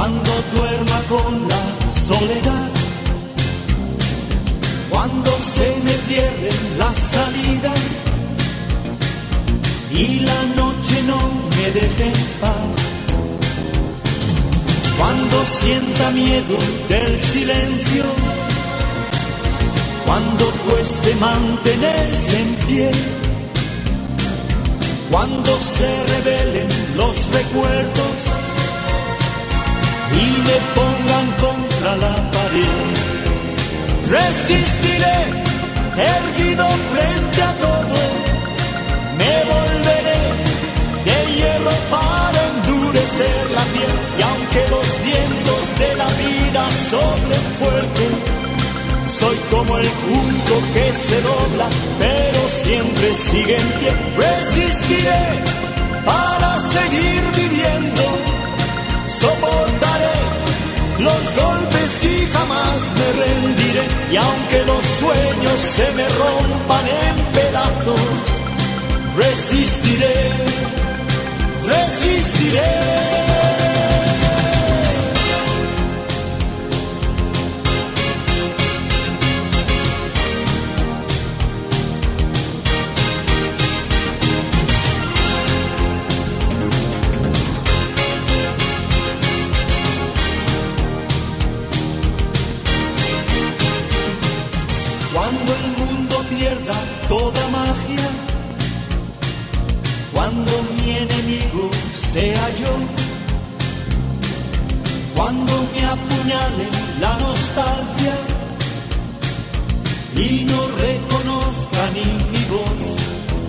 cuando duerma con la soledad, cuando se me cierren las salidas y la noche no me deje en paz, cuando sienta miedo del silencio, cuando cueste mantenerse en pie, cuando se revelen los recuerdos y me pongan contra la pared, resistiré erguido frente a todo, me volveré de hierro para endurecer la piel, y aunque los vientos de la vida soplen fuerte, soy como el junco que se dobla, pero siempre sigue en pie. Resistiré para seguir viviendo, soportaré los golpes y jamás me rendiré. Y aunque los sueños se me rompan en pedazos, resistiré, resistiré. Cuando el mundo pierda toda magia, cuando mi enemigo sea yo, cuando me apuñale la nostalgia y no reconozca ni mi voz,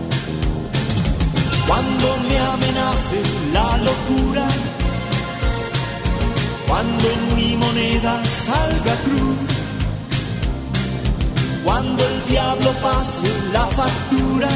cuando me amenace la locura, cuando en mi moneda salga cruz, cuando el diablo pase la factura,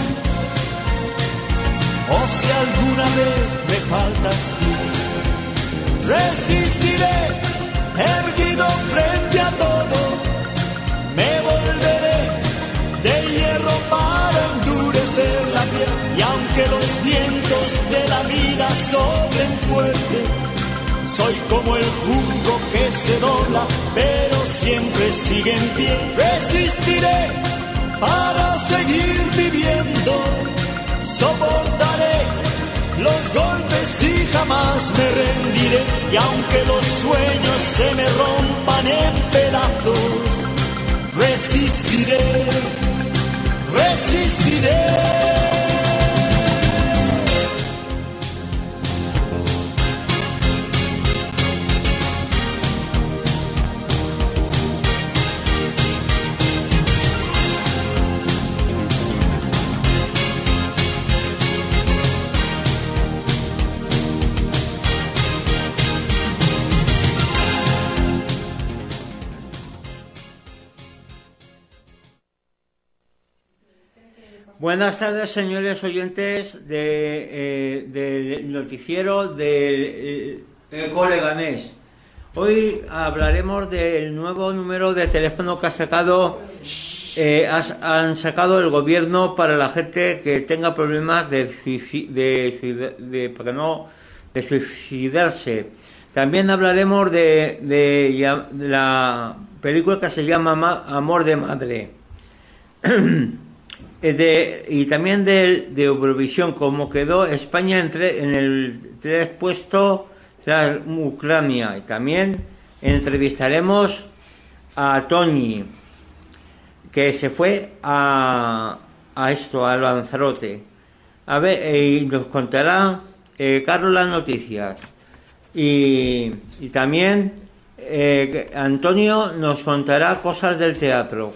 o si alguna vez me faltas tú, resistiré erguido frente a todo, me volveré de hierro para endurecer la piel, y aunque los vientos de la vida soplen fuerte, soy como el junco que se dobla, pero siempre sigue en pie. Resistiré para seguir viviendo, soportaré los golpes y jamás me rendiré. Y aunque los sueños se me rompan en pedazos, resistiré, resistiré. Buenas tardes, señores oyentes del noticiero del Eco Leganés. Hoy hablaremos del nuevo número de teléfono que han sacado el gobierno para la gente que tenga problemas de suicidarse. También hablaremos de la película que se llama Amor de Madre. Y también de Eurovisión, como quedó España en el 3 puesto tras Ucrania. Y también entrevistaremos a Tony, que se fue a Lanzarote. A ver, y nos contará Carlos las noticias. Y también Antonio nos contará cosas del teatro.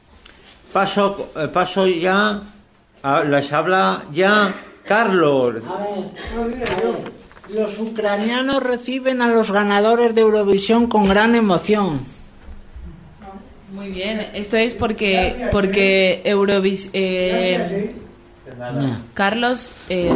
Paso ya, les habla ya Carlos. A ver, los ucranianos reciben a los ganadores de Eurovisión con gran emoción. Muy bien, esto es porque Carlos,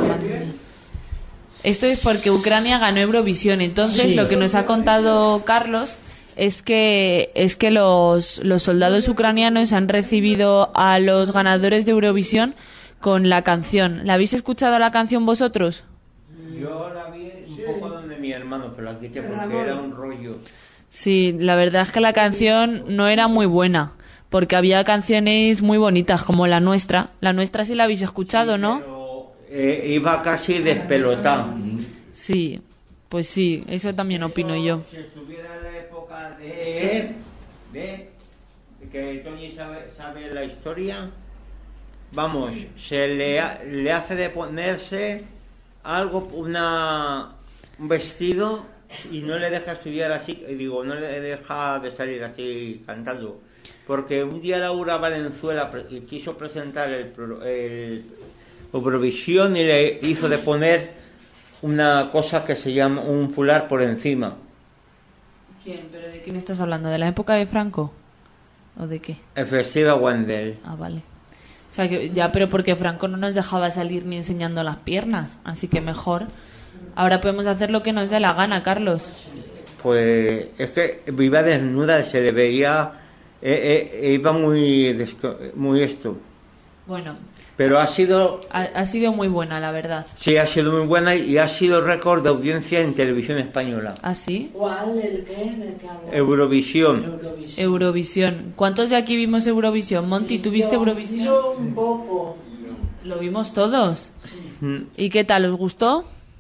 esto es porque Ucrania ganó Eurovisión. Entonces, sí, lo que nos ha contado Carlos es que los soldados ucranianos han recibido a los ganadores de Eurovisión con la canción. ¿La habéis escuchado la canción vosotros? Yo la la vi un poco donde mi hermano, pero la quité porque era un rollo. Sí, la verdad es que la canción no era muy buena, porque había canciones muy bonitas, como la nuestra. La nuestra sí la habéis escuchado, ¿no? Pero, iba casi despelotado. Sí, pues sí, eso también opino yo. Si estuviera en la época de que Tony sabe la historia, vamos, le hace de ponerse algo, un vestido, y no le deja estudiar así, digo, no le deja de salir así cantando, porque un día Laura Valenzuela quiso presentar el Eurovisión y le hizo de poner una cosa que se llama un fular por encima. ¿Quién? ¿Pero de quién estás hablando? ¿De la época de Franco? ¿O de qué? El Festival Wendell. Ah, vale. O sea, que ya, pero porque Franco no nos dejaba salir ni enseñando las piernas, así que mejor. Ahora podemos hacer lo que nos dé la gana, Carlos. Pues es que iba desnuda, se le veía, iba muy esto. Bueno, Pero ha sido muy buena, la verdad. Sí, ha sido muy buena y ha sido récord de audiencia en televisión española. ¿Ah, sí? ¿Cuál? ¿El qué? ¿El que habló? Eurovisión. Eurovisión. ¿Cuántos de aquí vimos Eurovisión? Monty, ¿tuviste Eurovisión? Yo un poco. ¿Lo vimos todos? ¿Y qué tal? ¿Os gustó?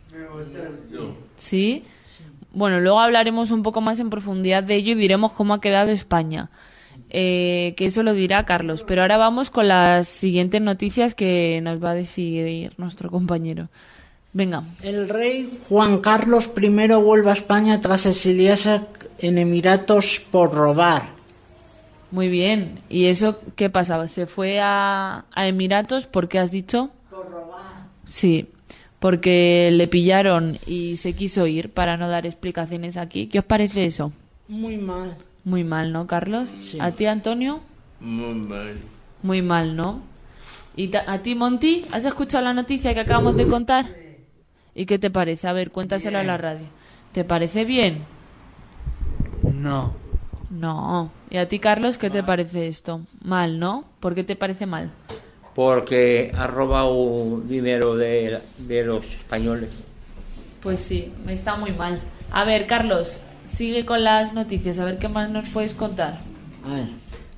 ¿Sí? Bueno, luego hablaremos un poco más en profundidad de ello y diremos cómo ha quedado España. Que eso lo dirá Carlos. Pero ahora vamos con las siguientes noticias que nos va a decir nuestro compañero. Venga. El rey Juan Carlos I vuelve a España tras exiliarse en Emiratos por robar. Muy bien. ¿Y eso qué pasaba? ¿Se fue a Emiratos? ¿Por qué has dicho? Por robar. Sí, porque le pillaron y se quiso ir para no dar explicaciones aquí. ¿Qué os parece eso? Muy mal. Muy mal, ¿no, Carlos? Sí. ¿A ti, Antonio? Muy mal. Muy mal, ¿no? ¿Y a ti, Monty? ¿Has escuchado la noticia que acabamos de contar? ¿Y qué te parece? A ver, cuéntaselo a la radio. ¿Te parece bien? No. No. ¿Y a ti, Carlos, qué te parece esto? Mal, ¿no? ¿Por qué te parece mal? Porque ha robado dinero de los españoles. Pues sí, está muy mal. A ver, Carlos, sigue con las noticias, a ver qué más nos puedes contar. A ver.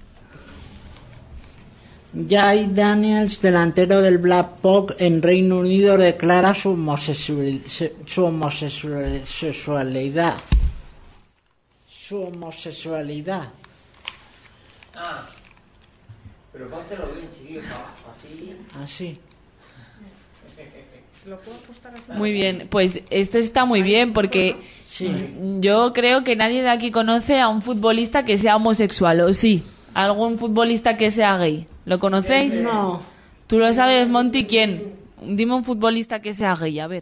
Jay Daniels, delantero del Blackpool en Reino Unido, declara su homosexualidad. Su homosexualidad. Ah, pero póntelo bien, chiquillo, así. Así. Muy bien, pues esto está muy bien porque Sí. yo creo que nadie de aquí conoce a un futbolista que sea homosexual, ¿o sí? ¿Algún futbolista que sea gay? ¿Lo conocéis? No. ¿Tú lo sabes, Monty? ¿Quién? Dime un futbolista que sea gay, a ver.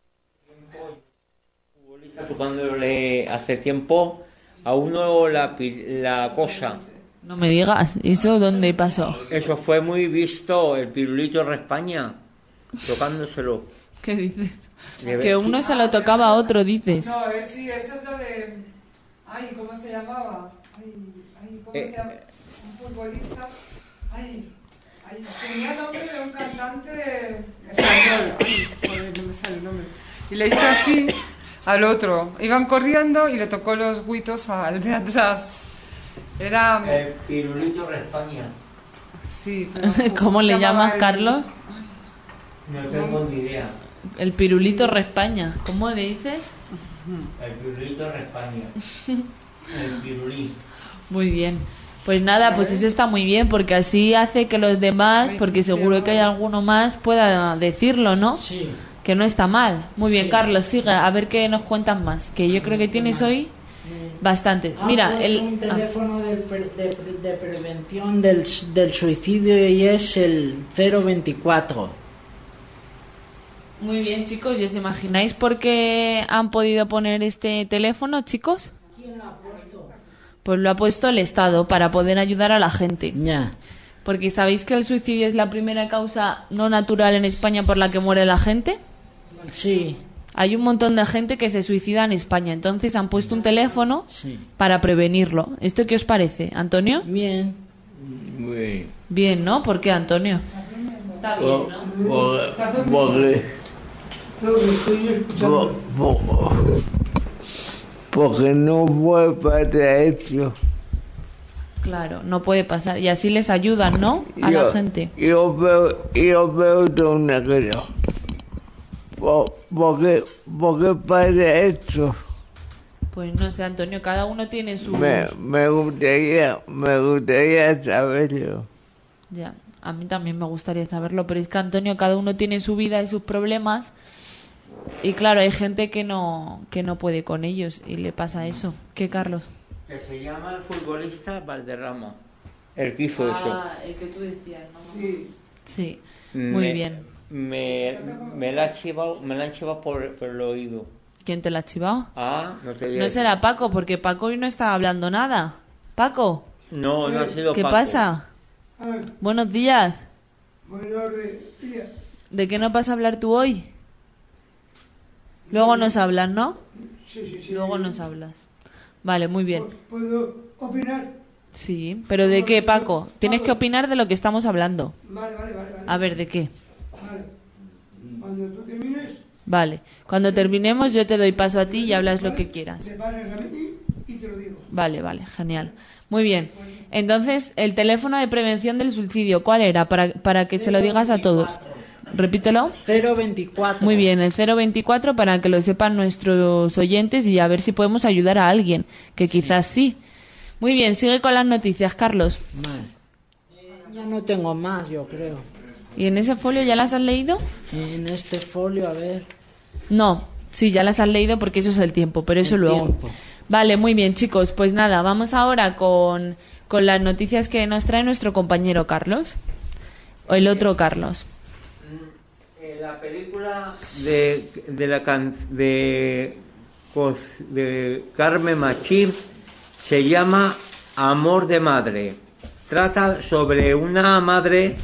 Tocándole hace tiempo a uno la cosa. No me digas, ¿eso dónde pasó? Eso fue muy visto, el Pirulito de España, tocándoselo. ¿Qué dices? De Que uno se lo tocaba a otro, dices. No, sí, eso es lo de... Ay, ¿cómo se llamaba? ¿Cómo se llama? Un futbolista. Tenía nombre de un cantante español. Joder, no me sale el nombre. Y le hizo así al otro. Iban corriendo y le tocó los huitos al de atrás. Era... El Pirulito de España. Sí. ¿Cómo le llamas, Carlos? No tengo ni idea. El Pirulito Respaña. ¿Cómo le dices? El Pirulito de España. El Pirulí. Muy bien. Pues nada, pues eso está muy bien porque así hace que los demás, porque seguro que hay alguno más, pueda decirlo, ¿no? Sí. Que no está mal. Muy bien, Carlos, sigue. A ver qué nos cuentan más. Que yo creo que tienes hoy bastante. Mira, un teléfono de prevención del suicidio y es el 024. Muy bien, chicos. ¿Y os imagináis por qué han podido poner este teléfono, chicos? ¿Quién lo ha puesto? Pues lo ha puesto el Estado para poder ayudar a la gente. Ya. Porque ¿sabéis que el suicidio es la primera causa no natural en España por la que muere la gente? Sí. Hay un montón de gente que se suicida en España, entonces han puesto un teléfono Sí. para prevenirlo. ¿Esto qué os parece, Antonio? Bien. Muy Bien, ¿no? ¿Por qué, Antonio? Está bien, ¿no? porque No, lo estoy escuchando. Porque no puede pasar esto. Claro, no puede pasar. Y así les ayudan, ¿no? A la gente. Yo veo todo una cosa. ¿Por qué pasa esto? Pues no sé, Antonio, cada uno tiene su... Me gustaría saberlo. Ya, a mí también me gustaría saberlo, pero es que, Antonio, cada uno tiene su vida y sus problemas. Y claro, hay gente que no puede con ellos y le pasa eso. ¿Qué, Carlos? Que se llama el futbolista Valderrama. El que hizo eso. El que tú decías, ¿no? Sí. Muy bien. Me la han chivado por el oído. ¿Quién te la ha chivado? No te digo. No será Paco, porque Paco hoy no está hablando nada. Paco, No ha sido ¿qué Paco. pasa? Ah, Buenos días. buenos días. ¿De qué no vas a hablar tú hoy? Luego nos hablas, ¿no? Sí. Luego nos hablas. Vale, muy bien. ¿Puedo opinar? Sí, pero ¿de qué, Paco? Tienes que opinar de lo que estamos hablando. Vale. A ver, ¿de qué? Vale. Cuando tú termines, Vale, cuando terminemos yo te doy paso a ti y hablas lo que quieras. me pasas a mí y te lo digo. Vale, genial. Muy bien. Entonces, el teléfono de prevención del suicidio, ¿cuál era? Para que se lo digas a todos. Repítelo. 024. Muy bien, el 024 para que lo sepan nuestros oyentes y a ver si podemos ayudar a alguien, que quizás sí. Muy bien, sigue con las noticias, Carlos. Más. Ya no tengo más, yo creo. ¿Y en ese folio ya las has leído? En este folio, a ver. No, sí, ya las has leído porque eso es el tiempo, pero eso El luego. tiempo. Vale, muy bien, chicos. Pues nada, vamos ahora con las noticias que nos trae nuestro compañero Carlos. O el otro Carlos. La película de Carmen Machi se llama Amor de Madre. Trata sobre una madre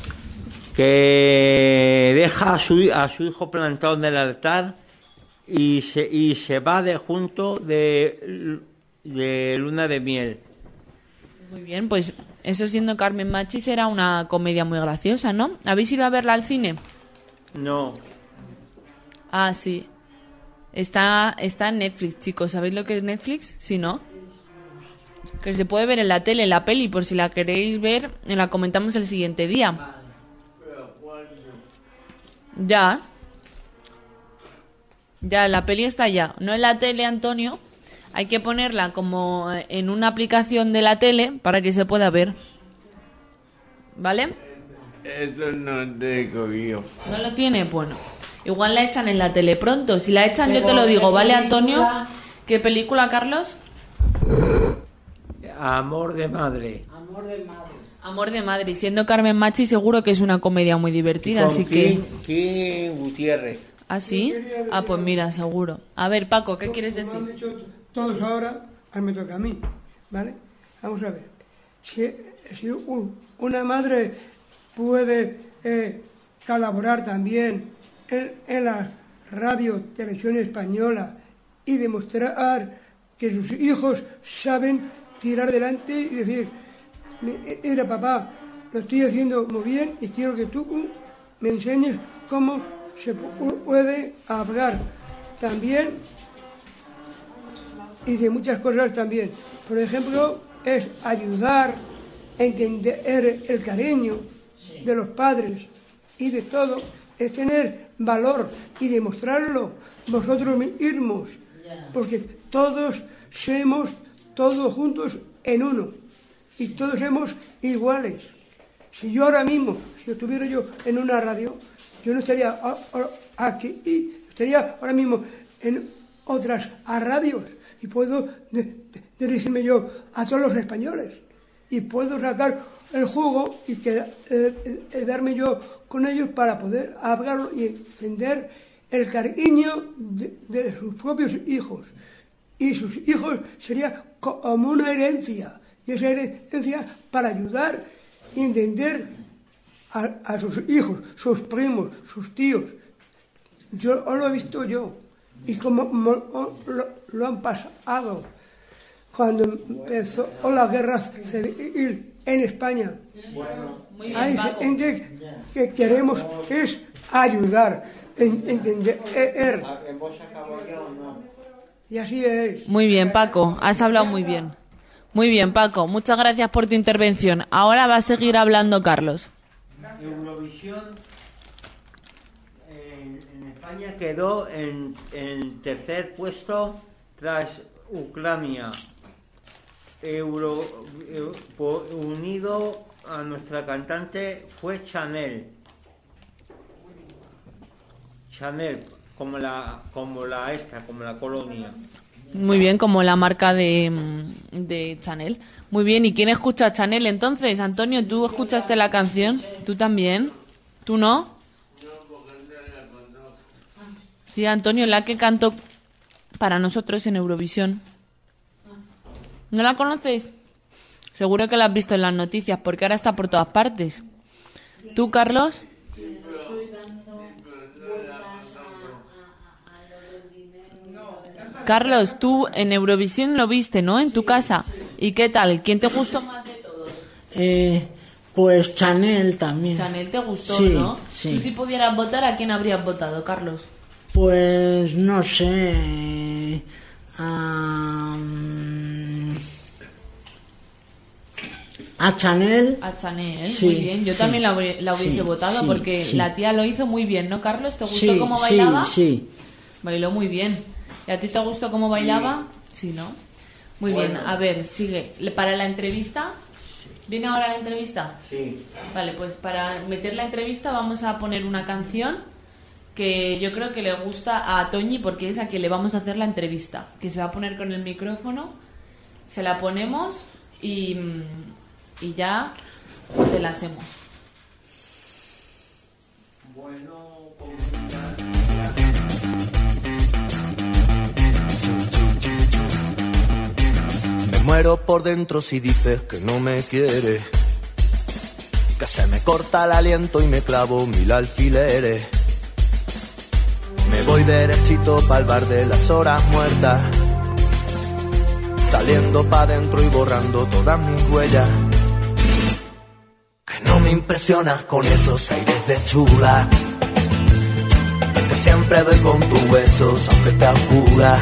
que deja a su hijo plantado en el altar y se va junto de luna de miel. Muy bien, pues eso siendo Carmen Machi será una comedia muy graciosa, ¿no? ¿Habéis ido a verla al cine? No. Ah, sí. Está en Netflix, chicos. ¿Sabéis lo que es Netflix? Sí, ¿no? Que se puede ver en la tele, la peli, por si la queréis ver, la comentamos el siguiente día. Ya, la peli está ya. No en la tele, Antonio. Hay que ponerla como en una aplicación de la tele para que se pueda ver. ¿Vale? Eso no tengo yo. ¿No lo tiene? Bueno, igual la echan en la tele pronto. Si la echan yo te lo digo, ¿vale, Antonio? ¿Qué película, Carlos? Amor de Madre. Amor de madre. Amor de madre. Y siendo Carmen Machi seguro que es una comedia muy divertida, así que... Kim Gutiérrez. ¿Ah, sí? Ah, pues mira, seguro. A ver, Paco, ¿qué quieres Como han decir? dicho todos ahora, me toca a mí, ¿vale? Vamos a ver. Si una madre puede colaborar también en la radio, televisión española y demostrar que sus hijos saben tirar adelante y decir, mira papá, lo estoy haciendo muy bien y quiero que tú me enseñes cómo se puede hablar también y de muchas cosas también. Por ejemplo, es ayudar a entender el cariño de los padres y de todo, es tener valor y demostrarlo vosotros mismos, porque todos somos todos juntos en uno y todos somos iguales. Si yo ahora mismo, si estuviera yo en una radio, yo no estaría aquí, estaría ahora mismo en otras radios y puedo dirigirme yo a todos los españoles y puedo sacar el jugo y quedarme yo con ellos para poder hablarlo y entender el cariño de sus propios hijos. Y sus hijos sería como una herencia, y esa herencia para ayudar y entender a sus hijos, sus primos, sus tíos. Yo lo he visto yo, y como lo han pasado cuando empezó la guerra civil en España. Muy bien, Hay Paco. gente que queremos es ayudar, entender. ¿En vos acabo yo o no? Y así es. Muy bien, Paco, has hablado muy bien. Muy bien, Paco, muchas gracias por tu intervención. Ahora va a seguir hablando Carlos. Eurovisión en España quedó en tercer puesto tras Ucrania. Unido a nuestra cantante fue Chanel, como la colonia. Muy bien, como la marca de Chanel. Muy bien, ¿y quién escucha a Chanel entonces? Antonio, ¿tú escuchaste la canción? ¿Tú también? ¿Tú no? Sí, Antonio, la que cantó para nosotros en Eurovisión. ¿No la conocéis? Seguro que la has visto en las noticias, porque ahora está por todas partes. ¿Tú, Carlos? Carlos, tú en Eurovisión lo viste, ¿no? En tu casa. ¿Y qué tal? ¿Quién te gustó más de todos? Pues Chanel también. Chanel te gustó, Sí, ¿no? sí. Tú si pudieras votar, ¿a quién habrías votado, Carlos? Pues no sé. A Chanel. A Chanel, Sí, muy bien. Yo sí, también la hubiese sí, votado sí, porque sí. la tía lo hizo muy bien, ¿no, Carlos? ¿Te gustó Sí, cómo bailaba? Sí. Bailó muy bien. ¿Y a ti te gustó cómo bailaba? Sí, ¿no? Muy bien. A ver, sigue. ¿Para la entrevista? ¿Viene ahora la entrevista? Sí. Vale, pues para meter la entrevista vamos a poner una canción que yo creo que le gusta a Toñi porque es a quien le vamos a hacer la entrevista. Que se va a poner con el micrófono, se la ponemos y ya te la hacemos. Bueno, me muero por dentro si dices que no me quieres, que se me corta el aliento y me clavo 1000 alfileres. Me voy derechito pa'l bar de las horas muertas, saliendo pa' dentro y borrando todas mis huellas. Que no me impresionas con esos aires de chula, que siempre doy con tus huesos aunque te oscuras.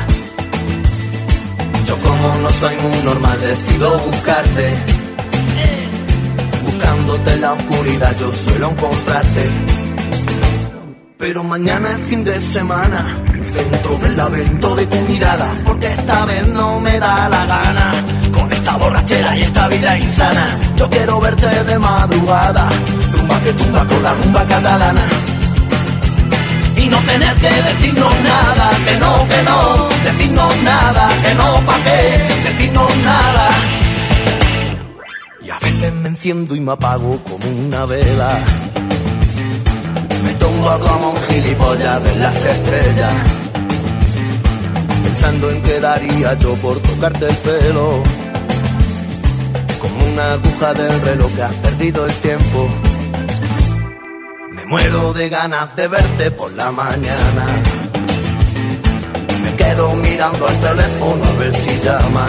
Yo como no soy muy normal decido buscarte, buscándote en la oscuridad yo suelo encontrarte. Pero mañana es fin de semana, dentro del laberinto de tu mirada, porque esta vez no me da la gana. Con esta borrachera y esta vida insana, yo quiero verte de madrugada, rumba que tumba con la rumba catalana. Y no tener que decirnos nada, que no, decirnos nada, que no, pa' qué, decirnos nada. Y a veces me enciendo y me apago como una vela, me tumbo como un gilipollas de las estrellas, pensando en qué daría yo por tocarte el pelo, como una aguja del reloj que has perdido el tiempo. Me muero de ganas de verte por la mañana, me quedo mirando al teléfono a ver si llama.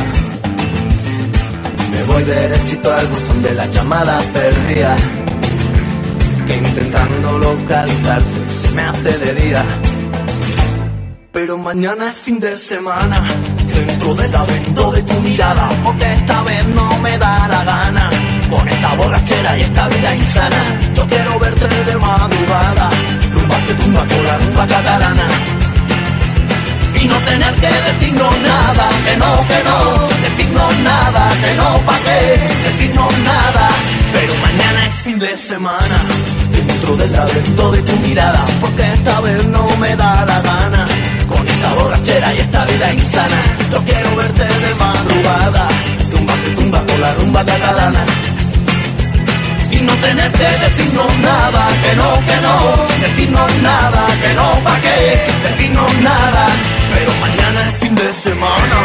Me voy derechito al buzón de las llamadas perdidas, que intentando localizarte se me hace de día. Pero mañana es fin de semana, dentro del laberinto de tu mirada, porque esta vez no me da la gana. Con esta borrachera y esta vida insana, yo quiero verte de madrugada, rumba que tumba con la rumba catalana. Y no tener que decirnos nada, que no, decirnos nada, que no, pa' qué, decirnos nada. Pero mañana es fin de semana, dentro del laberinto de tu mirada, porque esta vez no me da la gana. Con esta borrachera y esta vida insana, yo quiero verte de madrugada, rumba que tumba con la rumba catalana. Y no tener que decirnos nada, que no, decirnos nada, que no, pa' qué, decirnos nada. Pero mañana es fin de semana.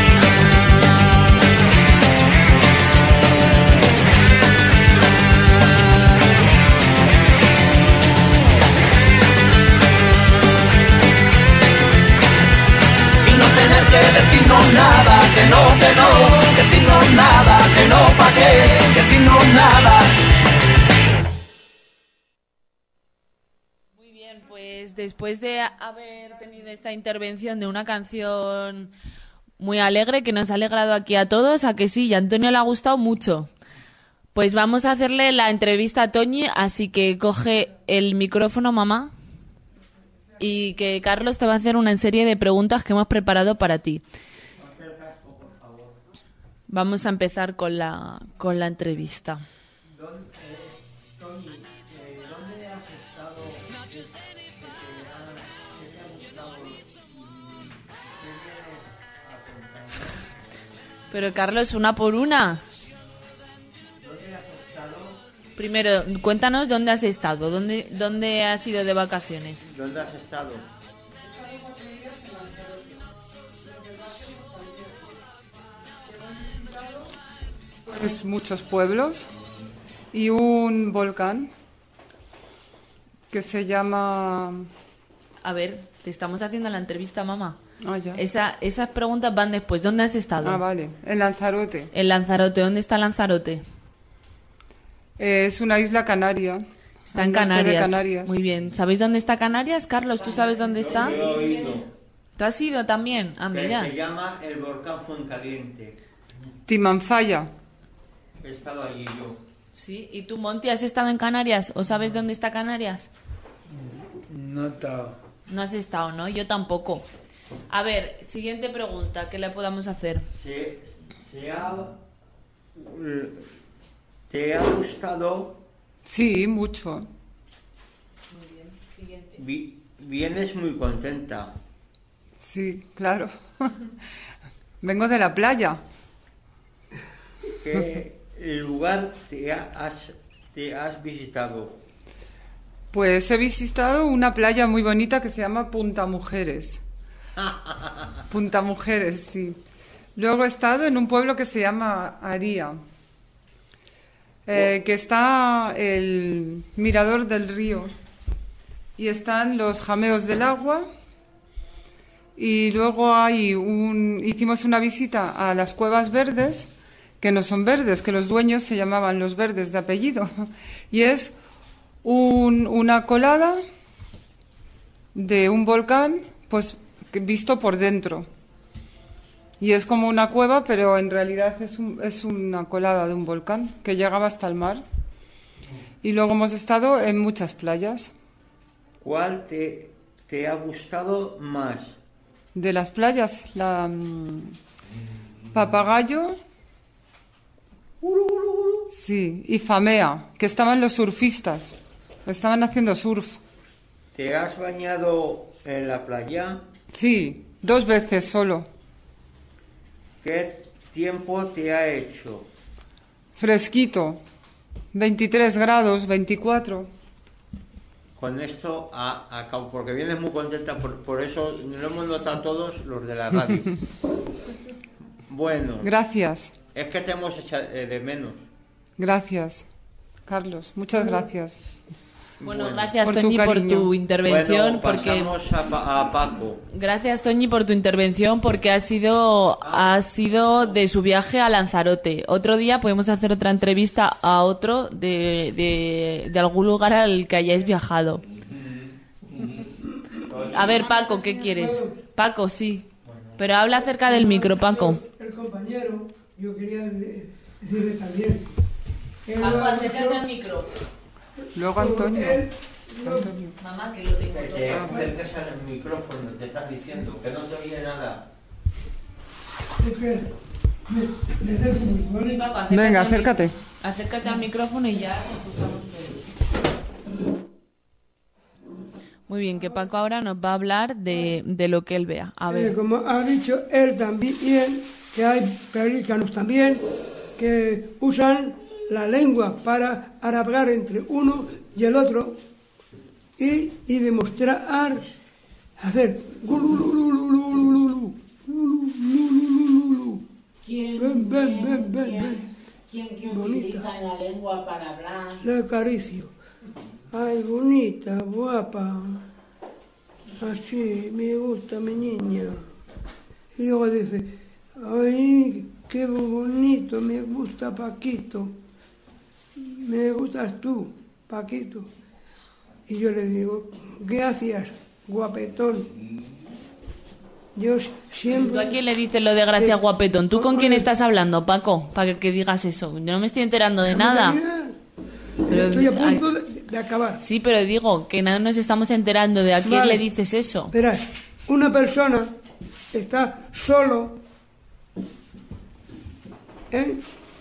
Decirnos nada, que no, decirnos nada, que no, pa' qué, decirnos nada. Muy bien, pues después de haber tenido esta intervención de una canción muy alegre que nos ha alegrado aquí a todos, a que sí, y a Antonio le ha gustado mucho. Pues vamos a hacerle la entrevista a Toñi, así que coge el micrófono, mamá, y que Carlos te va a hacer una serie de preguntas que hemos preparado para ti. Vamos a empezar con la entrevista. Toñi, ¿dónde has estado? ¿Qué te ha gustado? ¿Y qué vienes a contar? Pero Carlos, una por una. ¿Dónde has estado? Primero, cuéntanos dónde has estado, dónde has ido de vacaciones. ¿Dónde has estado? Pues muchos pueblos y un volcán que se llama... A ver, te estamos haciendo la entrevista, mamá. Ah, ya. Esas preguntas van después. ¿Dónde has estado? Ah, vale. En Lanzarote. En Lanzarote. ¿Dónde está Lanzarote? Es una isla canaria. Está en al norte de Canarias. Canarias. Muy bien. ¿Sabéis dónde está Canarias? Carlos, ¿tú sabes dónde está? He oído ¿Tú has ido también? Ah, que mira. se llama el volcán Fuencaliente. Timanfaya. He estado allí yo. Sí. ¿Y tú, Monty, has estado en Canarias? ¿O sabes dónde está Canarias? No está. No has estado, ¿no? Yo tampoco. A ver, siguiente pregunta que le podamos hacer. ¿Te ha gustado? Sí, mucho. Muy bien. Siguiente. Vienes muy contenta. Sí, claro. Vengo de la playa. ¿Qué lugar te has visitado? Pues he visitado una playa muy bonita que se llama Punta Mujeres. Punta Mujeres, sí. Luego he estado en un pueblo que se llama Aría, que está el mirador del río y están los jameos del agua. Y luego hicimos una visita a las Cuevas Verdes, que no son verdes, que los dueños se llamaban los Verdes de apellido. Y es una colada de un volcán, pues visto por dentro. Y es como una cueva, pero en realidad es una colada de un volcán que llegaba hasta el mar. Y luego hemos estado en muchas playas. ¿Cuál te ha gustado más? De las playas, Papagayo, sí, y Famea, que estaban los surfistas, estaban haciendo surf. ¿Te has bañado en la playa? Sí, 2 veces solo. ¿Qué tiempo te ha hecho? Fresquito, 23 grados, 24. Con esto acabo, porque vienes muy contenta, por eso lo hemos notado todos los de la radio. Bueno. Gracias. Es que te hemos echado de menos. Gracias, Carlos, muchas gracias. Bueno, gracias, por tu Toñi, por cariño. tu intervención. Bueno, pasamos a Paco. Gracias, Toñi, por tu intervención, porque ha sido de su viaje a Lanzarote. Otro día podemos hacer otra entrevista a otro de algún lugar al que hayáis viajado. A ver, Paco, ¿qué quieres? Paco, sí. Pero habla acerca del micro, Paco. El compañero, yo quería decirle también. Paco, acércate al micro. Luego Antonio. Mamá, que lo tengo Que te acerques al micrófono, te estás diciendo que no te oye nada. Espera, me acerco un poco, ¿vale? Sí, Paco, acércate Venga, al acércate. Acércate al micrófono y ya te escuchamos todos. Muy bien, que Paco ahora nos va a hablar de lo que él vea. A ver. Como ha dicho él también, que hay pelícanos también que usan la lengua para hablar entre uno y el otro y demostrar, hacer gululululululu, gulululululu. Ven, ven, ven, ven. ¿Quién que Bonita. utiliza la lengua para hablar? La acaricio. Ay, bonita, guapa. Así, me gusta mi niña. Y luego dice, ay, qué bonito, me gusta Paquito. Me gustas tú, Paquito. Y yo le digo, ¿qué hacías guapetón. Yo ¿Tú siempre... a quién le dices lo de gracias guapetón? ¿Tú con quién estás hablando, Paco? Para que digas eso. Yo no me estoy enterando de nada. Pero- Estoy a punto de acabar. Sí, pero digo que nada nos estamos enterando de a quién Vale. le dices eso. Verás, una persona está solo, ¿eh?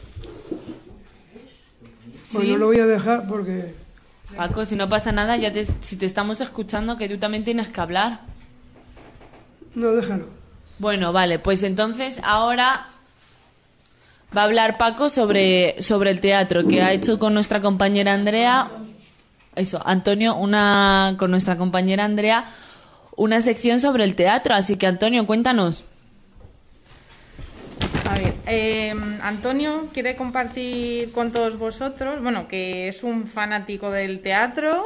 Bueno, Sí. lo voy a dejar porque... Paco, si no pasa nada, si te estamos escuchando, que tú también tienes que hablar. No, déjalo. Bueno, vale, pues entonces ahora va a hablar Paco sobre el teatro que ha hecho con nuestra compañera Andrea. Eso, Antonio, con nuestra compañera Andrea, una sección sobre el teatro. Así que, Antonio, cuéntanos. A ver, Antonio quiere compartir con todos vosotros, bueno, que es un fanático del teatro.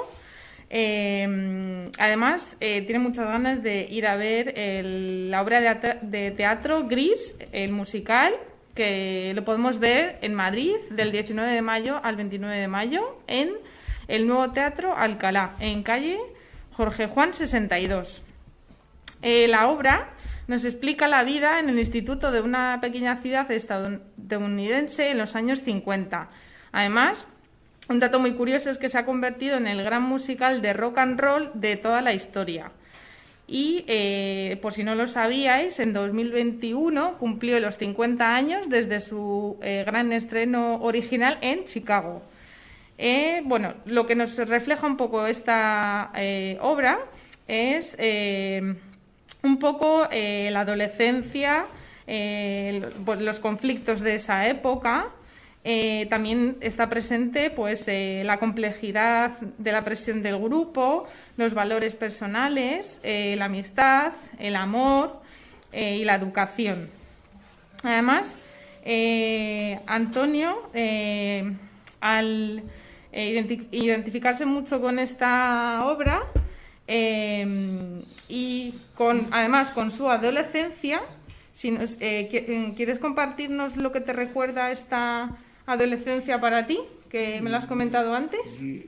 Además, tiene muchas ganas de ir a ver la obra de teatro Gris, el musical, que lo podemos ver en Madrid del 19 de mayo al 29 de mayo en el Nuevo Teatro Alcalá, en calle Jorge Juan 62. La obra nos explica la vida en el instituto de una pequeña ciudad estadounidense en los años 50. Además, un dato muy curioso es que se ha convertido en el gran musical de rock and roll de toda la historia. Y, por si no lo sabíais, en 2021 cumplió los 50 años desde su gran estreno original en Chicago. Bueno, lo que nos refleja un poco esta obra es un poco la adolescencia, los conflictos de esa época. También está presente pues la complejidad de la presión del grupo, los valores personales, la amistad, el amor y la educación. Además, Antonio, al identificarse mucho con esta obra y además con su adolescencia, ¿quieres compartirnos lo que te recuerda esta adolescencia para ti? Que me lo has comentado antes. Sí.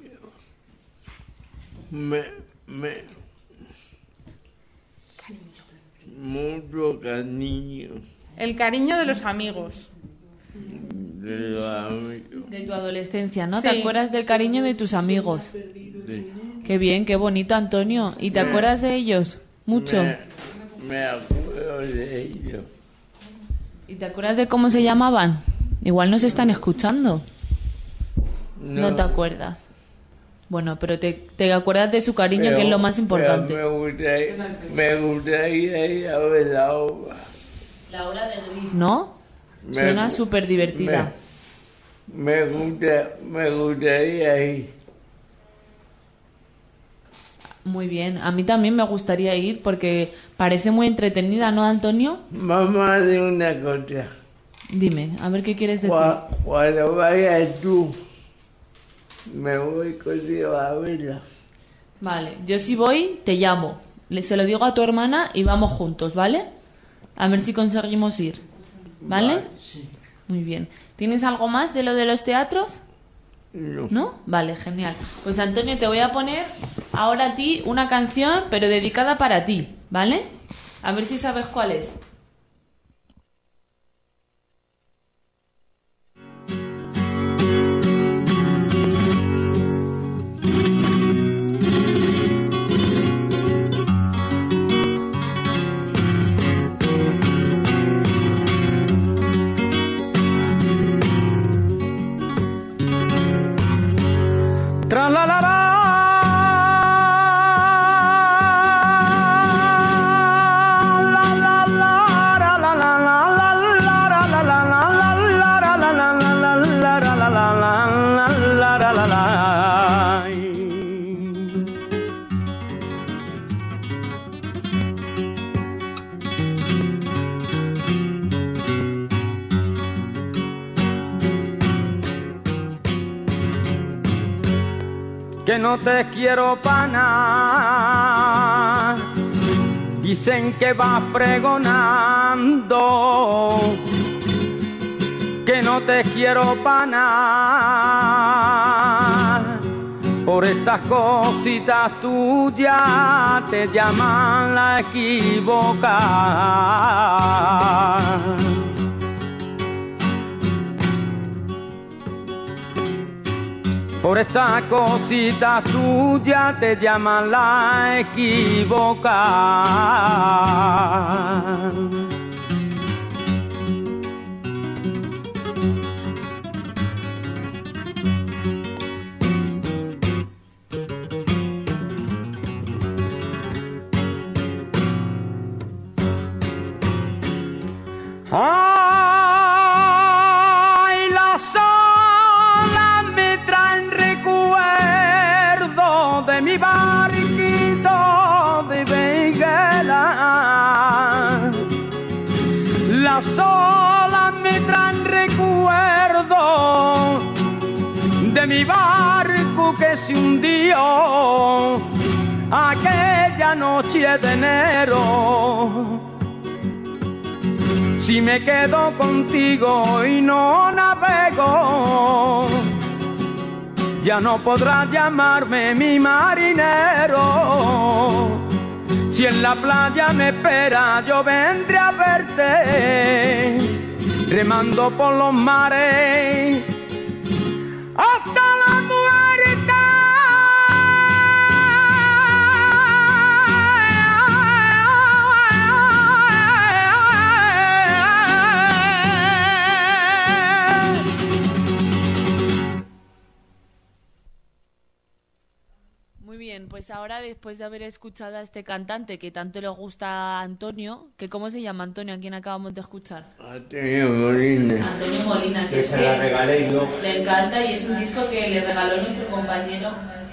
Mucho cariño El cariño de los amigos. de los amigos. De tu adolescencia, ¿no? Sí. ¿Te acuerdas del cariño de tus amigos? Sí. Qué bien, qué bonito, Antonio. ¿Y te acuerdas de ellos? Mucho. Me acuerdo de ellos. ¿Y te acuerdas de cómo se llamaban? Igual nos están escuchando. No te acuerdas. Bueno, pero te acuerdas de su cariño, que es lo más importante. Me gustaría ir a ver la obra. La obra de Gris, ¿no? Suena súper divertida. Me gustaría ir. Muy bien, a mí también me gustaría ir porque parece muy entretenida, ¿no, Antonio? Mamá, de una cosa. Dime, a ver qué quieres decir. Cuando vayas tú, me voy contigo a verla. Vale, yo si voy, te llamo. Se lo digo a tu hermana y vamos juntos, ¿vale? A ver si conseguimos ir. ¿Vale? Sí. Muy bien. ¿Tienes algo más de lo de los teatros? No. ¿No? Vale, genial. Pues Antonio, te voy a poner ahora a ti una canción, pero dedicada para ti, ¿vale? A ver si sabes cuál es. Tra la la la. Que no te quiero pa' nada, dicen que vas pregonando, que no te quiero pa' nada, Por estas cositas tuyas te llaman la equivocada. Por estas cositas tuyas te llaman la equivocada. Ay, las olas me traen recuerdo de mi barquito de vela. Las olas me traen recuerdo de mi barco que se hundió aquella noche de enero. Si me quedo contigo y no navego, ya no podrás llamarme mi marinero. Si en la playa me espera, yo vendré a verte, remando por los mares hasta la muerte. Muy bien, pues ahora después de haber escuchado a este cantante que tanto le gusta a Antonio, que ¿cómo se llama Antonio? ¿A quién acabamos de escuchar? Antonio Molina. Antonio Molina, Que se la regalé yo. le encanta y es un disco que le regaló nuestro compañero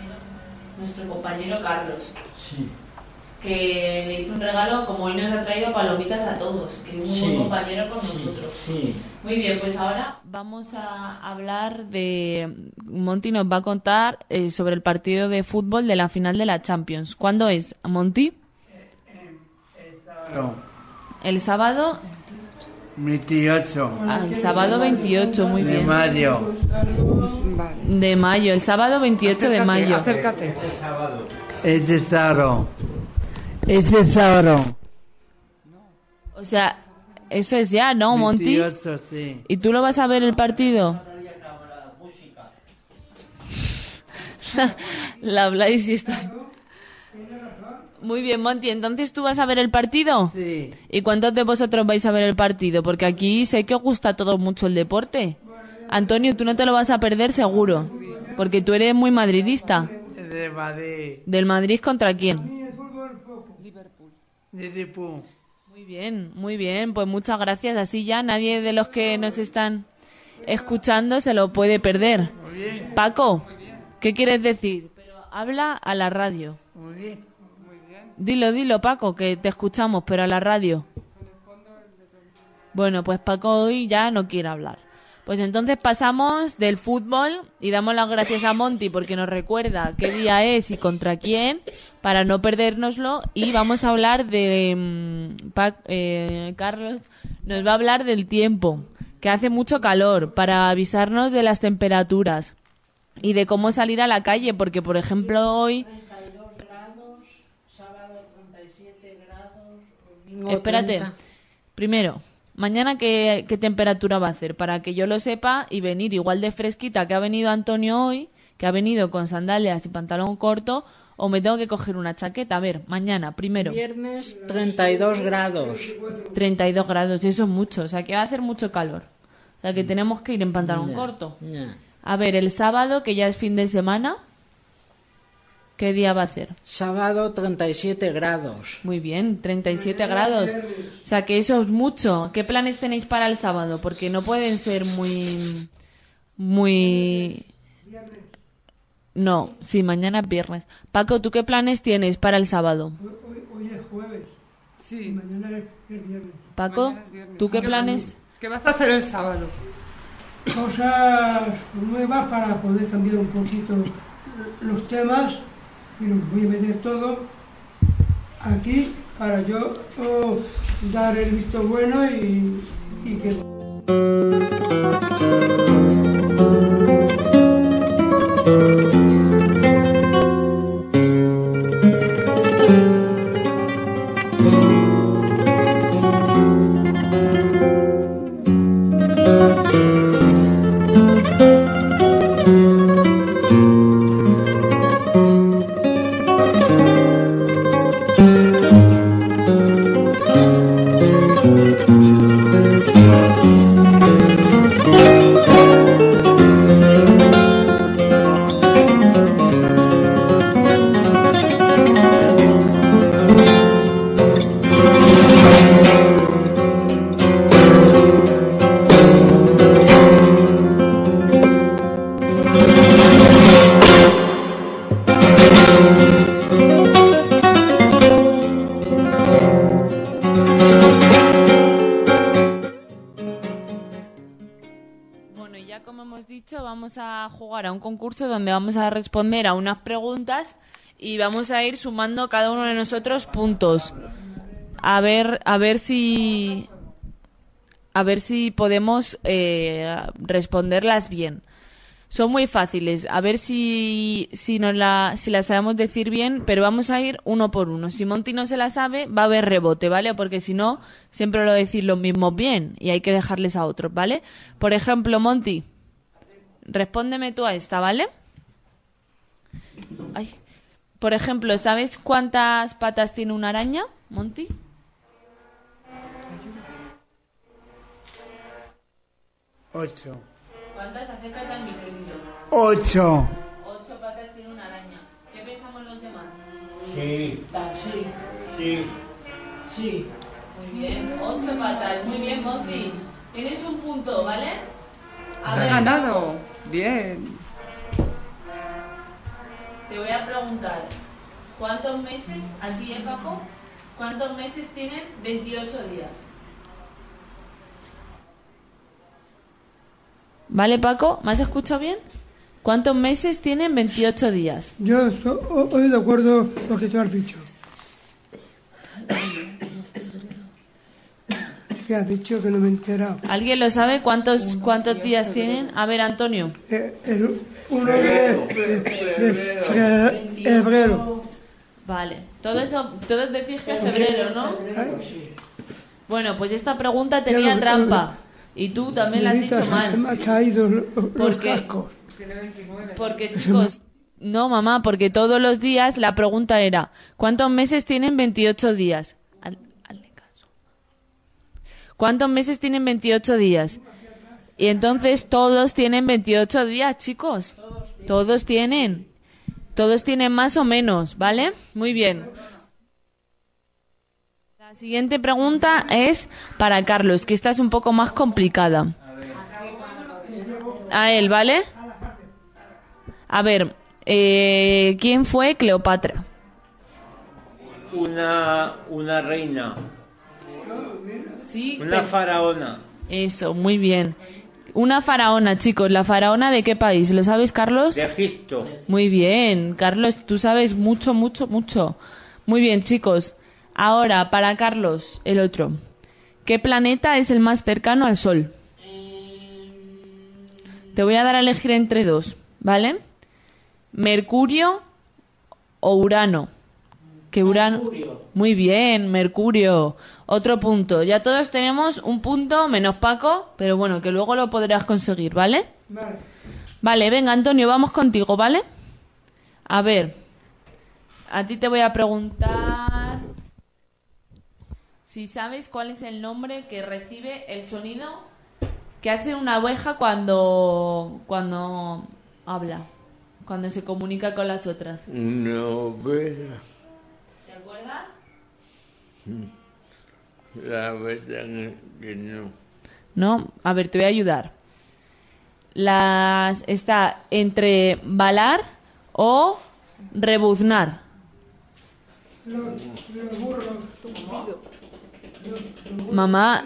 Carlos. Sí. Que le hizo un regalo, como hoy nos ha traído palomitas a todos, que es un Sí. buen compañero con nosotros. Sí. Muy bien, pues ahora vamos a hablar de... Monty nos va a contar sobre el partido de fútbol de la final de la Champions. ¿Cuándo es, Monty? No, El sábado... 28 El sábado 28, muy de bien. mayo. Vale. De mayo, el sábado 28 de mayo. Acércate. Ese sábado. Ese sábado. O sea, eso es ya, ¿no, Monty? 28, sí. ¿Y tú lo vas a ver el partido? La habláis y está... Muy bien, Monty, ¿entonces tú vas a ver el partido? Sí. ¿Y cuántos de vosotros vais a ver el partido? Porque aquí sé que os gusta a todos mucho el deporte. Antonio, tú no te lo vas a perder seguro, porque tú eres muy madridista. De Madrid. ¿Del Madrid contra quién? De Liverpool. Muy bien, pues muchas gracias. Así ya nadie de los que nos están escuchando se lo puede perder. Muy bien. Paco, ¿qué quieres decir? Pero habla a la radio. Muy bien. Dilo, Paco, que te escuchamos, pero a la radio. Bueno, pues Paco hoy ya no quiere hablar. Pues entonces pasamos del fútbol y damos las gracias a Monty porque nos recuerda qué día es y contra quién para no perdérnoslo. Y vamos a hablar de... Carlos nos va a hablar del tiempo, que hace mucho calor, para avisarnos de las temperaturas y de cómo salir a la calle, porque por ejemplo hoy... 32 grados, sábado 37 grados, domingo Espérate, 30. primero, mañana qué temperatura va a hacer, para que yo lo sepa y venir igual de fresquita que ha venido Antonio hoy, que ha venido con sandalias y pantalón corto, o me tengo que coger una chaqueta. A ver, mañana, primero. Viernes 32 grados. 32 grados, eso es mucho, o sea que va a hacer mucho calor. O sea que tenemos que ir en pantalón corto. Ya. A ver, el sábado, que ya es fin de semana, ¿qué día va a ser? Sábado 37 grados. Muy bien, 37 grados. O sea que eso es mucho. ¿Qué planes tenéis para el sábado? Porque no pueden ser muy... No, sí, mañana es viernes. Paco, ¿tú qué planes tienes para el sábado? Hoy es jueves. Sí. Y mañana es viernes. Paco, Mañana es viernes. ¿tú qué planes? ¿Qué vas a hacer el sábado? Cosas nuevas para poder cambiar un poquito los temas y los voy a meter todo aquí para yo dar el visto bueno y que... Vamos a jugar a un concurso donde vamos a responder a unas preguntas y vamos a ir sumando cada uno de nosotros puntos. A ver si podemos responderlas bien. Son muy fáciles. A ver si las sabemos decir bien, pero vamos a ir uno por uno. Si Monty no se la sabe, va a haber rebote, ¿vale? Porque si no, siempre lo decís los mismos bien y hay que dejarles a otros, ¿vale? Por ejemplo, Monty, respóndeme tú a esta, ¿vale? Ay. Por ejemplo, ¿sabes cuántas patas tiene una araña, Monty? Ocho. ¿Cuántas? Acércate al micro, dilo. 8. 8 patas tiene una araña. ¿Qué pensamos los demás? Sí. Sí. Sí. Sí. Muy bien, 8 patas. Muy bien, Monty. Tienes un punto, ¿vale? A Has ver, ganado. Bien. te voy a preguntar. ¿Cuántos meses, a ti, Paco? ¿Cuántos meses tienen 28 días? ¿Vale, Paco? ¿Me has escuchado bien? ¿Cuántos meses tienen 28 días? Yo estoy de acuerdo con lo que tú has dicho. ¿Qué has dicho? Que no me he enterado. ¿Alguien lo sabe? ¿Cuántos días tienen? A ver, Antonio. El 1 de febrero. Vale. Todos decís que es febrero, ¿no? Bueno, pues esta pregunta tenía trampa. Y tú también la has dicho mal. Me ha caído los Porque, cascos. porque, chicos, no, mamá, porque todos los días la pregunta era ¿cuántos meses tienen 28 días? Hazle caso. ¿Cuántos meses tienen 28 días? Y entonces todos tienen 28 días, chicos. Todos tienen. Todos tienen más o menos, ¿vale? Muy bien. La siguiente pregunta es para Carlos, que esta es un poco más complicada. A él, ¿vale? A ver, ¿quién fue Cleopatra? Una reina. Sí. Una faraona. Eso, muy bien. Una faraona, chicos. ¿La faraona de qué país? ¿Lo sabes, Carlos? De Egipto. Muy bien, Carlos, tú sabes mucho, mucho, mucho. Muy bien, chicos. Ahora, para Carlos, el otro. ¿Qué planeta es el más cercano al Sol? Te voy a dar a elegir entre dos, ¿vale? ¿Mercurio o Urano? ¿Qué Urano? Mercurio. Muy bien, Mercurio. Otro punto. Ya todos tenemos un punto, menos Paco, pero bueno, que luego lo podrás conseguir, ¿vale? Vale. Vale, venga, Antonio, vamos contigo, ¿vale? A ver, a ti te voy a preguntar si sabes cuál es el nombre que recibe el sonido que hace una oveja cuando habla, cuando se comunica con las otras. Una oveja. ¿Te acuerdas? La verdad que no. No, a ver, te voy a ayudar. Está entre balar o rebuznar. Mamá,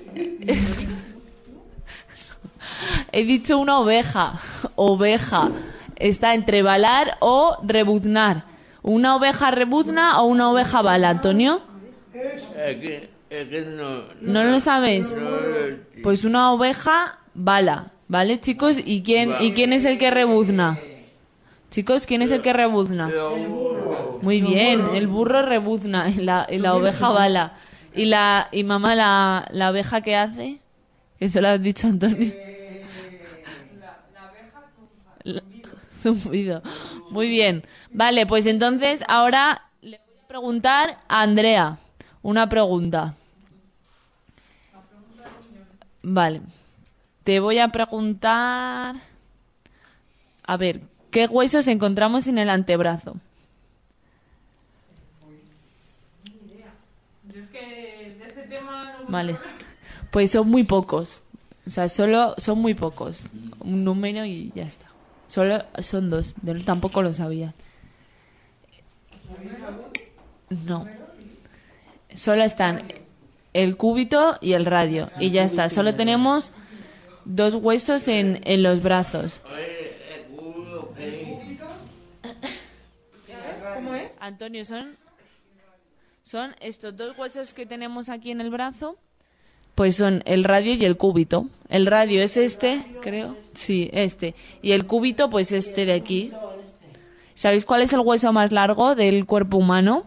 he dicho una oveja. Oveja. Está entre balar o rebuznar. ¿Una oveja rebuzna o una oveja bala, Antonio? Es que no. ¿No lo sabes? No lo- Pues una oveja bala, ¿vale, chicos? ¿Y quién es el que rebuzna? Chicos, ¿quién es el que rebuzna? Muy bien, el burro rebuzna y la oveja bala. ¿Y mamá, la oveja qué hace? Eso lo has dicho, Antonio. Zumbido. Muy bien. Vale, pues entonces ahora le voy a preguntar a Andrea una pregunta. Vale. Te voy a preguntar... A ver, ¿qué huesos encontramos en el antebrazo? Yo es que de ese tema no... Vale. Pues son muy pocos. O sea, solo son muy pocos. Un número y ya está. Solo son 2. Yo tampoco lo sabía. No. Solo están el cúbito y el radio. Y ya está. Solo tenemos 2 huesos en los brazos. ¿Cómo es? Antonio, son estos 2 huesos que tenemos aquí en el brazo. Pues son el radio y el cúbito. El radio es este, creo. Sí, este. Y el cúbito, pues este de aquí. ¿Sabéis cuál es el hueso más largo del cuerpo humano?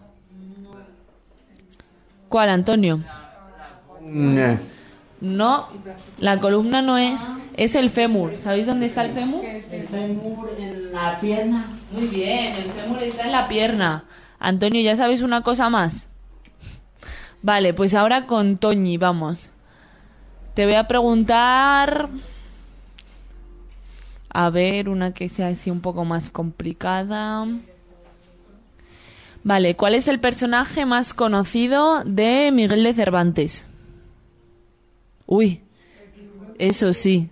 ¿Cuál, Antonio? No. No, la columna no es. Es el fémur. ¿Sabéis dónde está el fémur? El fémur en la pierna. Muy bien, el fémur está en la pierna. Antonio, ¿ya sabes una cosa más? Vale, pues ahora con Toñi, vamos. Te voy a preguntar... A ver, una que sea así un poco más complicada. Vale, ¿cuál es el personaje más conocido de Miguel de Cervantes? Uy, eso sí.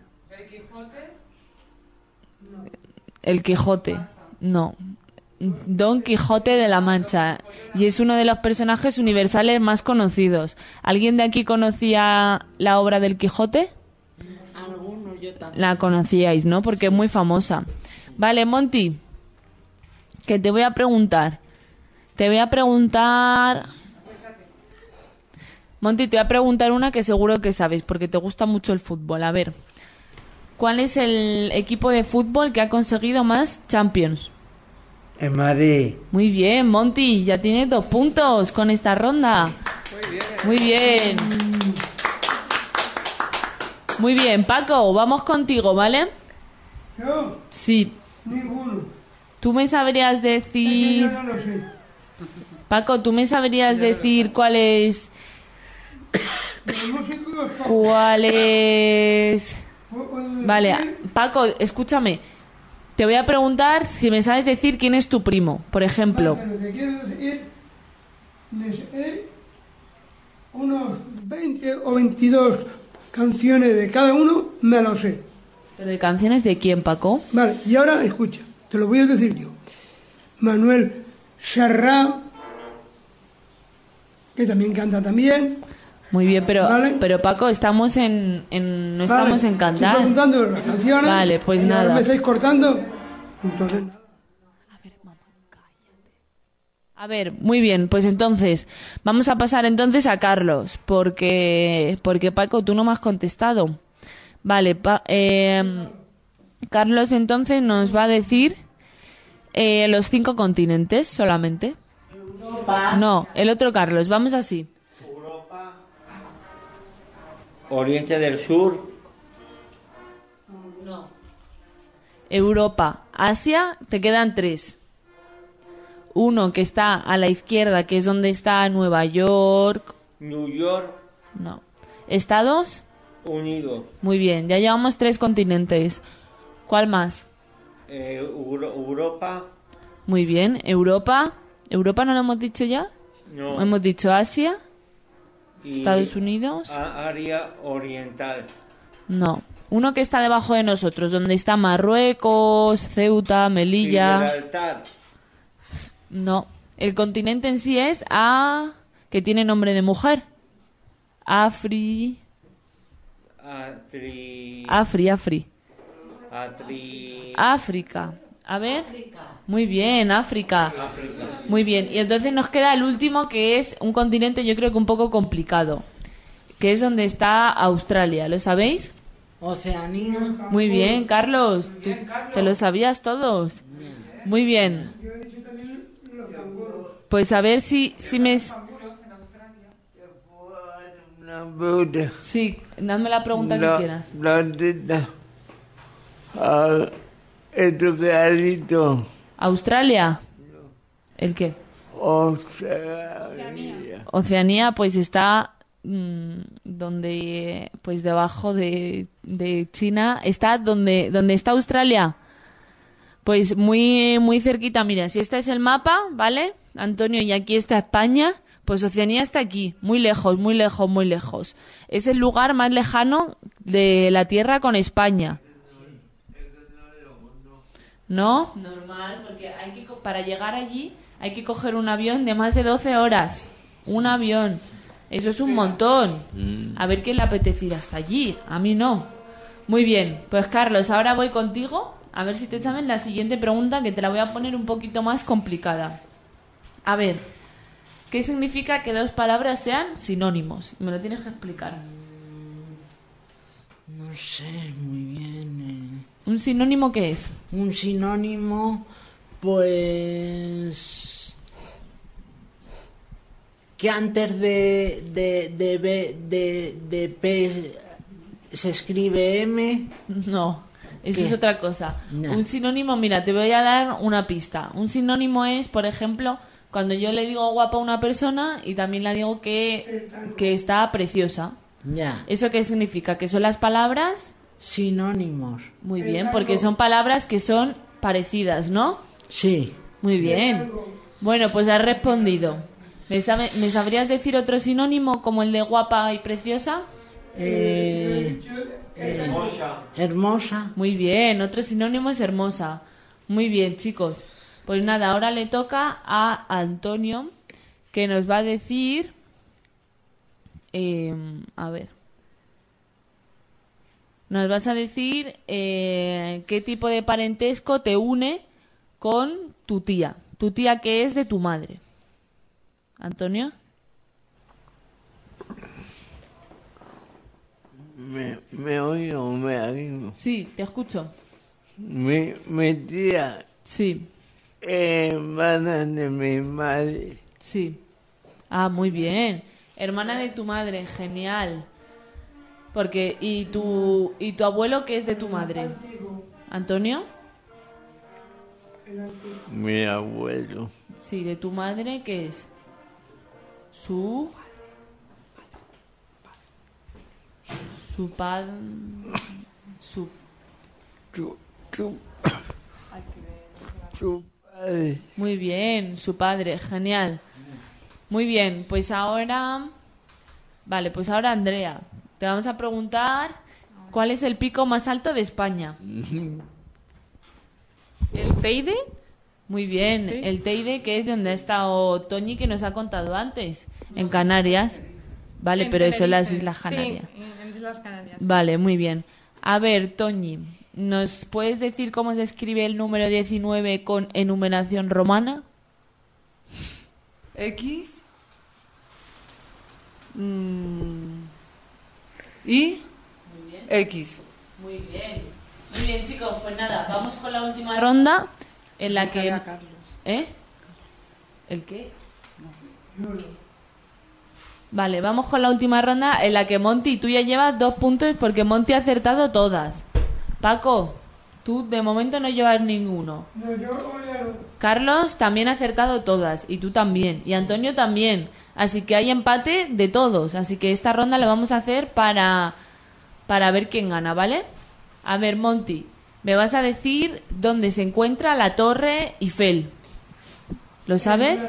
El Quijote. No. Don Quijote de la Mancha. Y es uno de los personajes universales más conocidos. ¿Alguien de aquí conocía la obra del Quijote? Algunos, yo también. La conocíais, ¿no? Porque es muy famosa. Vale, Monty, que te voy a preguntar. Monty, te voy a preguntar una que seguro que sabes, porque te gusta mucho el fútbol. A ver, ¿cuál es el equipo de fútbol que ha conseguido más Champions? En Madrid. Muy bien, Monty, ya tienes 2 puntos con esta ronda. Muy bien. Muy bien, Paco, vamos contigo, ¿vale? Yo, Sí. ninguno. Tú me sabrías Es que decir... yo no lo sé. Paco, ¿tú me sabrías decir cuál es... De los músicos, cuál es... puedo decir Vale, Paco, escúchame. Te voy a preguntar si me sabes decir quién es tu primo, por ejemplo. Pero te quiero decir, me sé unos 20 o 22 canciones de cada uno, me lo sé. ¿Pero de canciones de quién, Paco? Vale, y ahora escucha, te lo voy a decir yo. Manuel Serrat, que también canta también. Muy bien, pero, Vale. pero Paco, estamos no Vale, estamos en Estoy cantar. preguntando las canciones. Vale, pues y ahora nada. me estáis cortando. Entonces, nada. A ver, muy bien, pues entonces, vamos a pasar entonces a Carlos, porque Paco, tú no me has contestado. Vale, Carlos entonces nos va a decir los 5 continentes solamente. No, el otro Carlos, vamos así. Europa, Oriente del Sur, No. Europa, Asia, te quedan 3. Uno que está a la izquierda, que es donde está Nueva York. New York, No. Estados, Unidos, muy bien, ya llevamos 3 continentes. ¿Cuál más? Europa, Muy bien, Europa. ¿Europa no lo hemos dicho ya? no, Hemos dicho Asia, y Estados Unidos. área oriental, No. Uno que está debajo de nosotros, donde está Marruecos, Ceuta, Melilla. Gibraltar, No. El continente en sí es que tiene nombre de mujer. Afri. África. A ver. Muy bien, África. Muy bien. Y entonces nos queda el último, que es un continente yo creo que un poco complicado. Que es donde está Australia. ¿Lo sabéis? Oceanía. Muy bien, Carlos. ¿Tú te lo sabías todos? Muy bien. Yo he dicho también los canguros. Pues a ver si me... Una pregunta. Sí, dame la pregunta que quieras. ¿Dónde está? Esto clarito. ¿Australia? ¿El qué? Oceanía. Oceanía, pues está donde, pues debajo de China, está donde está Australia. Pues muy cerquita, mira, si este es el mapa, ¿vale? Antonio, y aquí está España, pues Oceanía está aquí, muy lejos, muy lejos, muy lejos. Es el lugar más lejano de la Tierra con España. ¿No? Normal, porque para llegar allí hay que coger un avión de más de 12 horas. Un avión. Eso es un montón. A ver quién le apetece ir hasta allí. A mí no. Muy bien. Pues Carlos, ahora voy contigo. A ver si te saben la siguiente pregunta, que te la voy a poner un poquito más complicada. A ver, ¿qué significa que dos palabras sean sinónimos? Me lo tienes que explicar. No sé muy bien. ¿Un sinónimo qué es? Un sinónimo, pues... que antes de P se escribe M. No, eso ¿Qué? es otra cosa. No. Un sinónimo, mira, te voy a dar una pista. Un sinónimo es, por ejemplo, cuando yo le digo guapa a una persona y también le digo que está preciosa. Ya. ¿Eso qué significa? ¿Que son las palabras? Sinónimos. Muy bien, porque son palabras que son parecidas, ¿no? Sí. Muy bien. Bueno, pues has respondido. ¿Me sabrías decir otro sinónimo como el de guapa y preciosa? Hermosa. Muy bien, otro sinónimo es hermosa. Muy bien, chicos. Pues nada, ahora le toca a Antonio, que nos va a decir... a ver. Nos vas a decir qué tipo de parentesco te une con tu tía. Tu tía que es de tu madre. Antonio. ¿Me oigo o me arrimo? Sí, te escucho. Mi tía. Sí. Hermana de mi madre. Sí. Ah, muy bien. Hermana de tu madre, genial. Porque ¿y tu abuelo qué es de tu madre? ¿Antonio? Mi abuelo. Sí, de tu madre ¿qué es? Su padre. Su padre. Muy bien, su padre, genial. Muy bien, pues ahora... Vale, pues ahora Andrea, te vamos a preguntar ¿cuál es el pico más alto de España? ¿El Teide? Muy bien, Sí. el Teide, que es donde ha estado Toñi, que nos ha contado antes, en Canarias. Vale, pero eso en las Tenerife. Islas Canarias. Sí, en Islas Canarias. Vale, muy bien. A ver, Toñi, ¿nos puedes decir cómo se escribe el número 19 con enumeración romana? X. Y. X. Muy bien. Muy bien, chicos, pues nada, vamos con la última ronda en la que... ¿Eh? ¿El qué? Vale, vamos con la última ronda en la que Monty, tú ya llevas 2 puntos porque Monty ha acertado todas. Paco, tú de momento no llevas ninguno. No, yo ya no. Carlos también ha acertado todas y tú también y Antonio también. Así que hay empate de todos. Así que esta ronda la vamos a hacer para ver quién gana, ¿vale? A ver, Monty, me vas a decir dónde se encuentra la Torre Eiffel. ¿Lo sabes?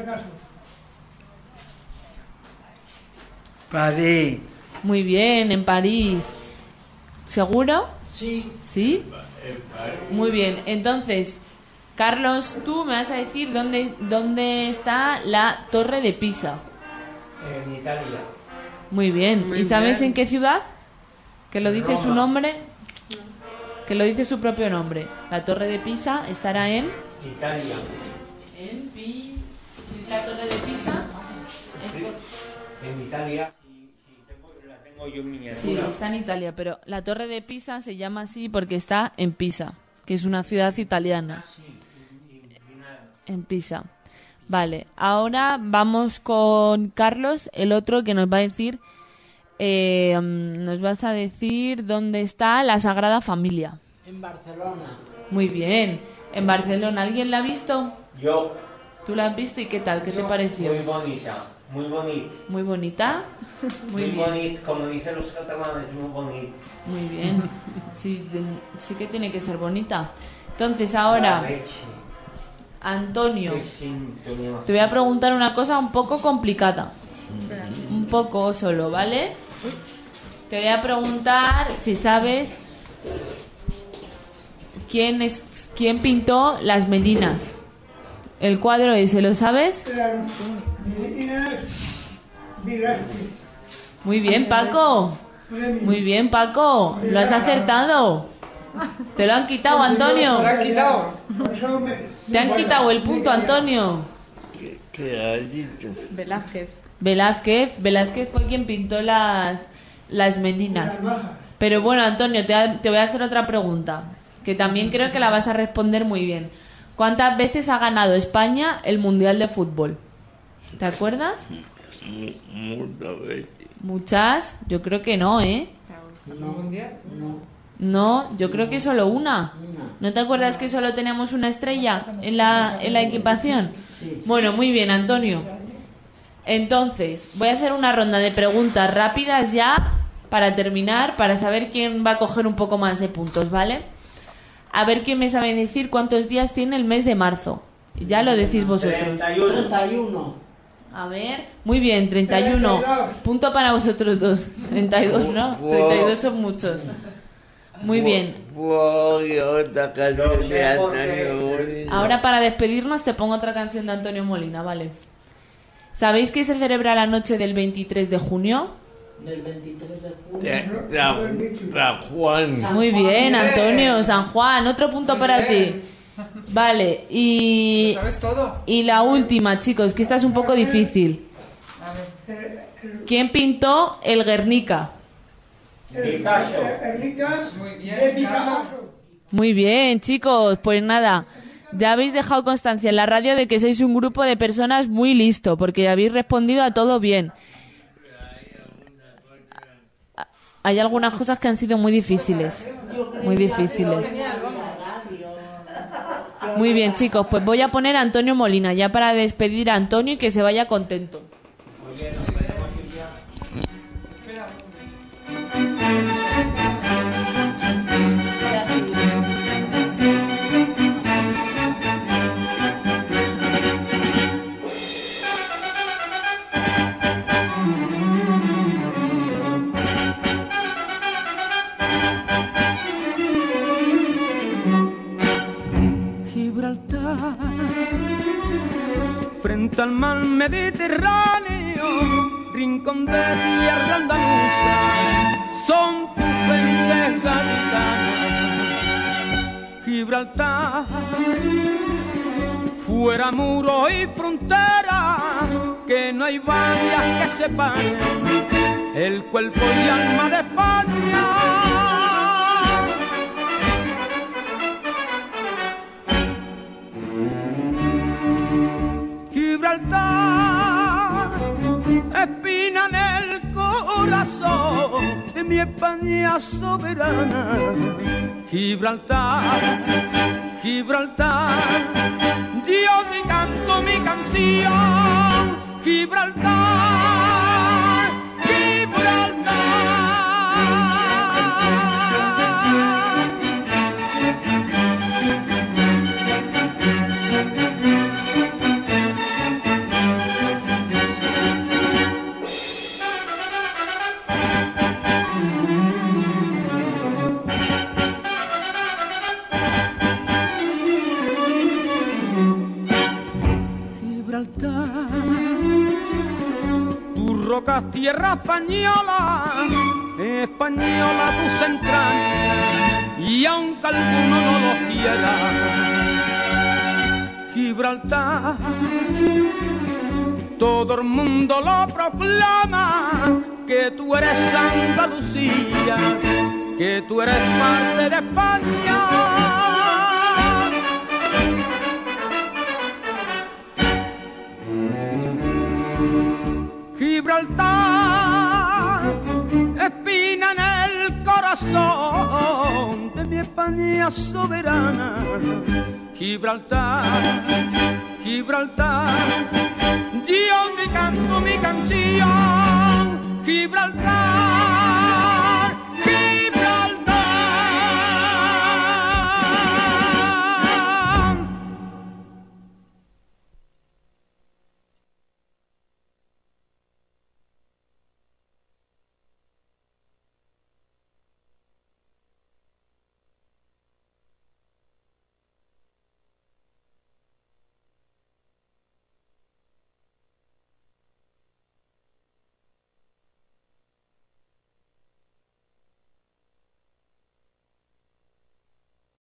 París. Muy bien, en París. ¿Seguro? Sí. ¿Sí? Muy bien. Entonces, Carlos, tú me vas a decir dónde está la Torre de Pisa. En Italia. Muy bien. Muy ¿Y sabes bien. en qué ciudad? Que lo dice su Roma. nombre. Que lo dice su propio nombre. La Torre de Pisa estará en... Italia. La Torre de Pisa. En Italia. La tengo yo en Sí, miniatura. está en Italia, pero la Torre de Pisa se llama así porque está en Pisa, que es una ciudad italiana. En Pisa. Vale, ahora vamos con Carlos, el otro que nos va a decir, nos vas a decir dónde está la Sagrada Familia. En Barcelona. Muy bien, en Barcelona. ¿Alguien la ha visto? Yo. ¿Tú la has visto y qué tal? ¿Qué te pareció? Muy bonita. Muy bonito. Muy bonita. Muy bien. Bonito, como dicen los catalanes, muy bonito. Muy bien. Sí, sí que tiene que ser bonita. Entonces ahora, La leche. Antonio, Qué sintonía más. te voy a preguntar una cosa un poco complicada. Un poco solo, ¿vale? Te voy a preguntar si sabes quién pintó Las Meninas. El cuadro ese, ¿lo sabes? Las meninas Velázquez. Muy bien, Paco. Muy bien, Paco. Lo has acertado. Te lo han quitado, Antonio. ¿Te lo han quitado? Te han quitado el punto, Antonio. ¿Qué has dicho? Velázquez. Velázquez fue quien pintó las Meninas. Pero bueno, Antonio, te voy a hacer otra pregunta, que también creo que la vas a responder muy bien. ¿Cuántas veces ha ganado España el Mundial de Fútbol? ¿Te acuerdas? Muchas veces. ¿Muchas? Yo creo que no, ¿eh? No, yo creo que solo una. ¿No te acuerdas que solo tenemos una estrella en la equipación? Bueno, muy bien, Antonio. Entonces, voy a hacer una ronda de preguntas rápidas ya para terminar, para saber quién va a coger un poco más de puntos, ¿vale? A ver quién me sabe decir cuántos días tiene el mes de marzo. Ya lo decís vosotros. 31. A ver, muy bien, 31. Punto para vosotros dos. 32, ¿no? 32 son muchos. Muy bien. Voy a otra canción de Antonio Molina. Ahora para despedirnos te pongo otra canción de Antonio Molina, ¿vale? ¿Sabéis que se celebra la noche del 23 de junio? Del 23 de junio. San Juan. Muy bien, Antonio, San Juan, otro punto para ti. Vale, y... ¿Sabes todo? Y la última, chicos, que esta es un poco difícil. A ver. ¿Quién pintó el Guernica? Picasso. Muy bien, De Picasso. Muy bien, chicos, pues nada, ya habéis dejado constancia en la radio de que sois un grupo de personas muy listo, porque habéis respondido a todo bien. Hay algunas cosas que han sido muy difíciles. Muy difíciles. Muy bien, chicos, pues voy a poner a Antonio Molina ya para despedir a Antonio y que se vaya contento. Gibraltar, frente al mar Mediterráneo, rincón de tierra andaluza, son tus fuentes gaditanas. Gibraltar, fuera muro y frontera, que no hay vallas que separen el cuerpo y alma de España. Gibraltar, espina en el corazón de mi España soberana. Gibraltar, Gibraltar, yo te canto mi canción. Gibraltar, Gibraltar. Tus rocas, tierra española, española tus entrañas, y aunque alguno no lo quiera, Gibraltar, todo el mundo lo proclama, que tú eres Andalucía, que tú eres parte de España. Gibraltar, espina en el corazón de mi España compañía soberana. Gibraltar, Gibraltar, yo te canto mi canción, Gibraltar.